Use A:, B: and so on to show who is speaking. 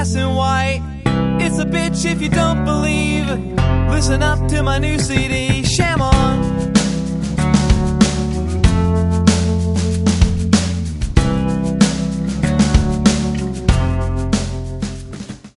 A: glass and white. It's a bitch if you don't believe. Listen up to my new CD, Sham On.